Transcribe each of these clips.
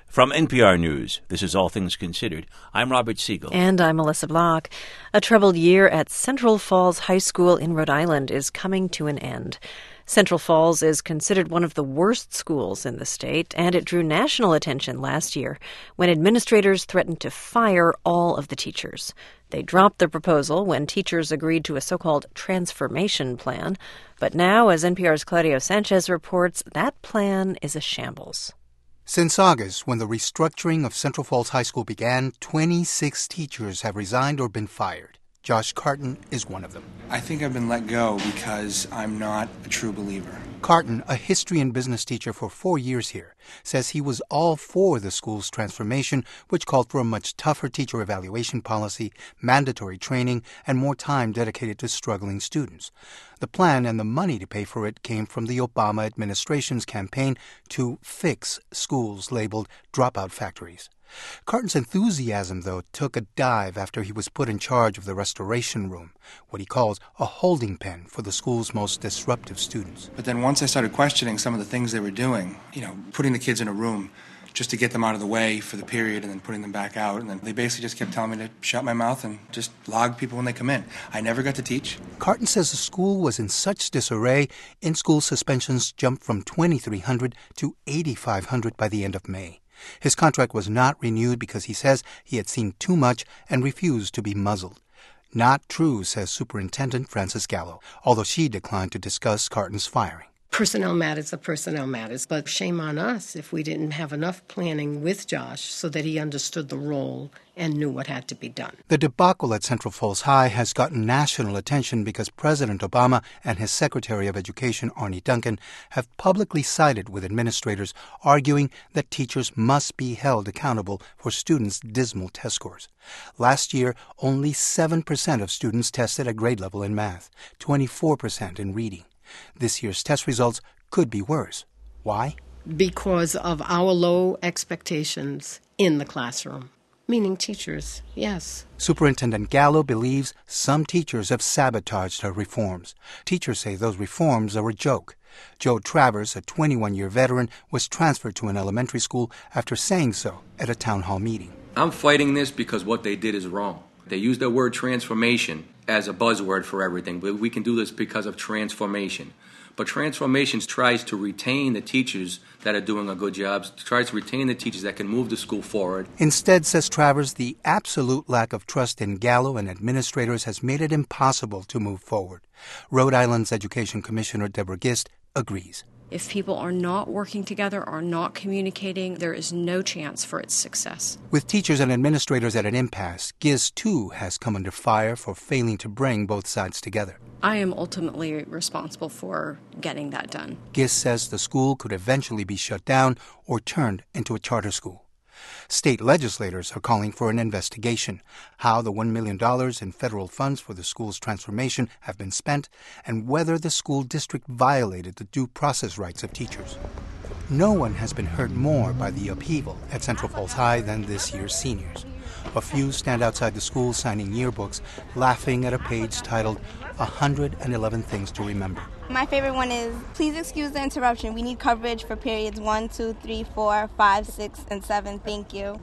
From NPR News, this is All Things Considered. I'm Robert Siegel. And I'm Melissa Block. A troubled year at Central Falls High School in Rhode Island is coming to an end. Central Falls is considered one of the worst schools in the state, and it drew national attention last year when administrators threatened to fire all of the teachers. They dropped the proposal when teachers agreed to a so-called transformation plan. But now, as NPR's Claudio Sanchez reports, that plan is a shambles. Since August, when the restructuring of Central Falls High School began, 26 teachers have resigned or been fired. Josh Carton is one of them. I think I've been let go because I'm not a true believer. Carton, a history and business teacher for 4 years here, says he was all for the school's transformation, which called for a much tougher teacher evaluation policy, mandatory training, and more time dedicated to struggling students. The plan and the money to pay for it came from the Obama administration's campaign to fix schools labeled dropout factories. Carton's enthusiasm, though, took a dive after he was put in charge of the restoration room, what he calls a holding pen for the school's most disruptive students. But then once I started questioning some of the things they were doing, putting the kids in a room just to get them out of the way for the period and then putting them back out, and then they basically just kept telling me to shut my mouth and just log people when they come in. I never got to teach. Carton says the school was in such disarray, in-school suspensions jumped from 2,300 to 8,500 by the end of May. His contract was not renewed because he says he had seen too much and refused to be muzzled. Not true, says Superintendent Frances Gallo, although she declined to discuss Carton's firing. Personnel matters are personnel matters, but shame on us if we didn't have enough planning with Josh so that he understood the role and knew what had to be done. The debacle at Central Falls High has gotten national attention because President Obama and his Secretary of Education, Arne Duncan, have publicly sided with administrators, arguing that teachers must be held accountable for students' dismal test scores. Last year, only 7% of students tested a grade level in math, 24% in reading. This year's test results could be worse. Why? Because of our low expectations in the classroom. Meaning teachers, yes. Superintendent Gallo believes some teachers have sabotaged her reforms. Teachers say those reforms are a joke. Joe Travers, a 21-year veteran, was transferred to an elementary school after saying so at a town hall meeting. I'm fighting this because what they did is wrong. They use the word transformation as a buzzword for everything, but we can do this because of transformation. But transformation tries to retain the teachers that are doing a good job, tries to retain the teachers that can move the school forward. Instead, says Travers, the absolute lack of trust in Gallo and administrators has made it impossible to move forward. Rhode Island's Education Commissioner Deborah Gist agrees. If people are not working together, are not communicating, there is no chance for its success. With teachers and administrators at an impasse, Gist, too, has come under fire for failing to bring both sides together. I am ultimately responsible for getting that done. Gist says the school could eventually be shut down or turned into a charter school. State legislators are calling for an investigation, how the $1 million in federal funds for the school's transformation have been spent, and whether the school district violated the due process rights of teachers. No one has been hurt more by the upheaval at Central Falls High than this year's seniors. A few stand outside the school signing yearbooks, laughing at a page titled 111 Things to Remember. My favorite one is, please excuse the interruption. We need coverage for periods 1, 2, 3, 4, 5, 6, and 7. Thank you.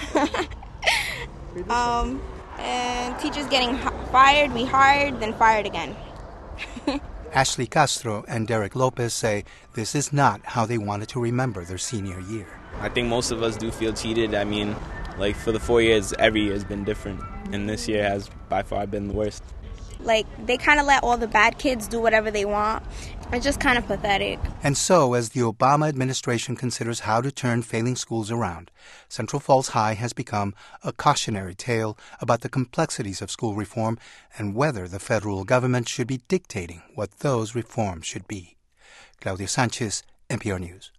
And teachers getting fired, we hired, then fired again. Ashley Castro and Derek Lopez say this is not how they wanted to remember their senior year. I think most of us do feel cheated. I mean, for the 4 years, every year has been different. And this year has by far been the worst. They kind of let all the bad kids do whatever they want. It's just kind of pathetic. And so, as the Obama administration considers how to turn failing schools around, Central Falls High has become a cautionary tale about the complexities of school reform and whether the federal government should be dictating what those reforms should be. Claudio Sanchez, NPR News.